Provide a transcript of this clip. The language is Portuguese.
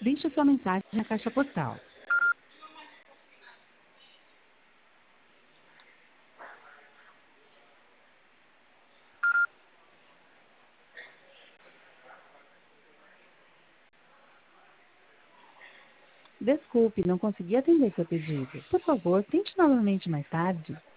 Deixe sua mensagem na caixa postal. Desculpe, não consegui atender seu pedido. Por favor, tente novamente mais tarde.